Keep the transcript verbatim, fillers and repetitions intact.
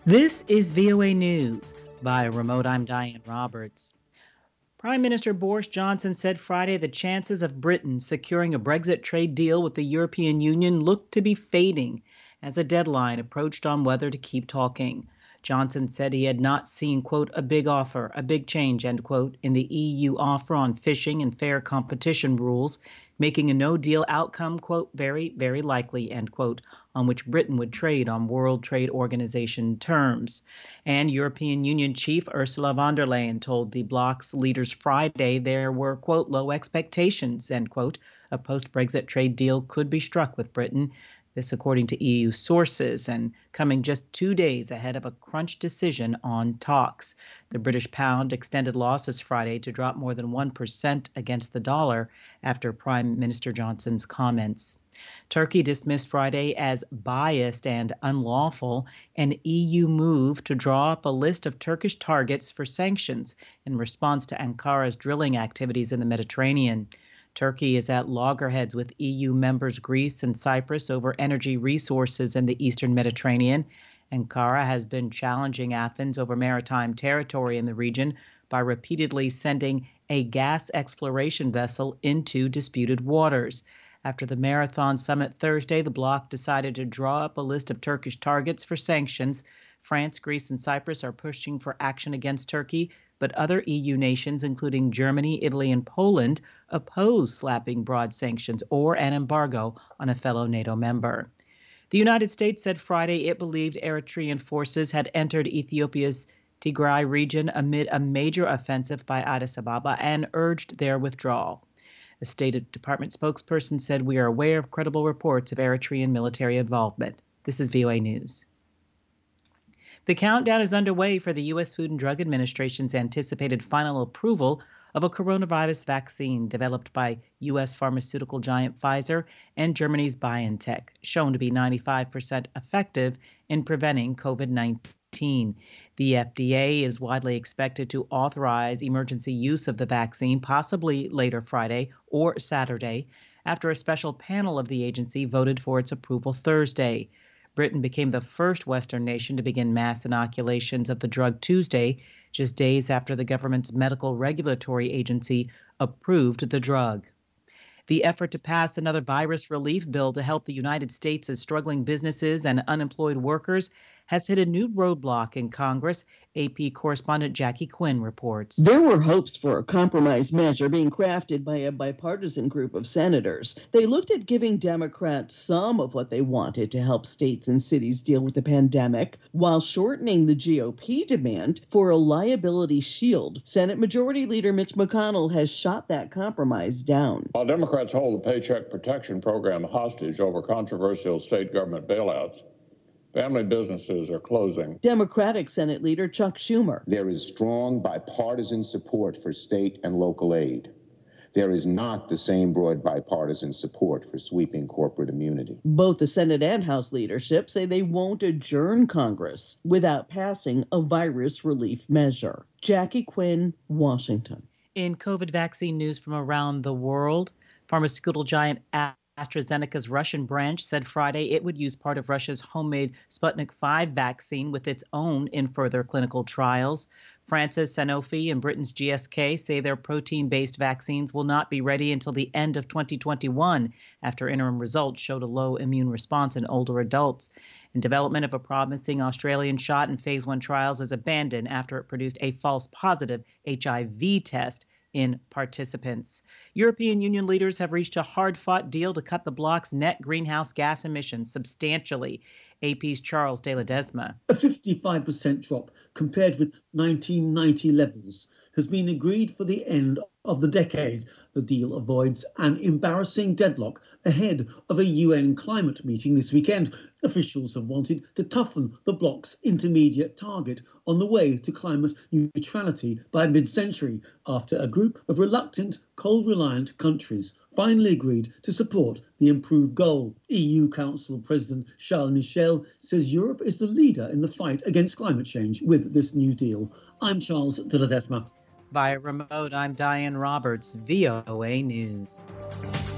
This is V O A News. By remote, I'm Diane Roberts. Prime Minister Boris Johnson said Friday the chances of Britain securing a Brexit trade deal with the European Union looked to be fading as a deadline approached on whether to keep talking. Johnson said he had not seen, quote, a big offer, a big change, end quote, in the E U offer on fishing and fair competition rules, making a no-deal outcome, quote, very, very likely, end quote, on which Britain would trade on World Trade Organization terms. And European Union Chief Ursula von der Leyen told the bloc's leaders Friday there were, quote, low expectations, end quote, a post-Brexit trade deal could be struck with Britain. This according to E U sources, and coming just two days ahead of a crunch decision on talks. The British pound extended losses Friday to drop more than one percent against the dollar after Prime Minister Johnson's comments. Turkey dismissed Friday as biased and unlawful an E U move to draw up a list of Turkish targets for sanctions in response to Ankara's drilling activities in the Mediterranean. Turkey is at loggerheads with E U members Greece and Cyprus over energy resources in the eastern Mediterranean. Ankara has been challenging Athens over maritime territory in the region by repeatedly sending a gas exploration vessel into disputed waters. After the Marathon Summit Thursday, the bloc decided to draw up a list of Turkish targets for sanctions. France, Greece, and Cyprus are pushing for action against Turkey, but other E U nations, including Germany, Italy, and Poland, oppose slapping broad sanctions or an embargo on a fellow NATO member. The United States said Friday it believed Eritrean forces had entered Ethiopia's Tigray region amid a major offensive by Addis Ababa and urged their withdrawal. A State Department spokesperson said, "We are aware of credible reports of Eritrean military involvement." This is V O A News. The countdown is underway for the U S Food and Drug Administration's anticipated final approval of a coronavirus vaccine developed by U S pharmaceutical giant Pfizer and Germany's BioNTech, shown to be ninety-five percent effective in preventing COVID nineteen. The F D A is widely expected to authorize emergency use of the vaccine, possibly later Friday or Saturday, after a special panel of the agency voted for its approval Thursday. Britain became the first Western nation to begin mass inoculations of the drug Tuesday, just days after the government's medical regulatory agency approved the drug. The effort to pass another virus relief bill to help the United States' struggling businesses and unemployed workers has hit a new roadblock in Congress. A P correspondent Jackie Quinn reports. There were hopes for a compromise measure being crafted by a bipartisan group of senators. They looked at giving Democrats some of what they wanted to help states and cities deal with the pandemic, while shortening the G O P demand for a liability shield. Senate Majority Leader Mitch McConnell has shot that compromise down. While Democrats hold the Paycheck Protection Program hostage over controversial state government bailouts, family businesses are closing. Democratic Senate Leader Chuck Schumer. There is strong bipartisan support for state and local aid. There is not the same broad bipartisan support for sweeping corporate immunity. Both the Senate and House leadership say they won't adjourn Congress without passing a virus relief measure. Jackie Quinn, Washington. In COVID vaccine news from around the world, pharmaceutical giant AstraZeneca's Russian branch said Friday it would use part of Russia's homemade Sputnik five vaccine with its own in further clinical trials. France's Sanofi and Britain's G S K say their protein-based vaccines will not be ready until the end of twenty twenty-one, after interim results showed a low immune response in older adults. And development of a promising Australian shot in phase one trials is abandoned after it produced a false positive H I V test in participants. European Union leaders have reached a hard-fought deal to cut the bloc's net greenhouse gas emissions substantially. A P's Charles de Ledesma. A fifty-five percent drop compared with nineteen ninety levels has been agreed for the end of the decade. The deal avoids an embarrassing deadlock ahead of a U N climate meeting this weekend. Officials have wanted to toughen the bloc's intermediate target on the way to climate neutrality by mid-century, after a group of reluctant, coal-reliant countries finally agreed to support the improved goal. E U Council President Charles Michel says Europe is the leader in the fight against climate change with this new deal. I'm Charles de Ledesma. Via remote, I'm Diane Roberts, V O A News.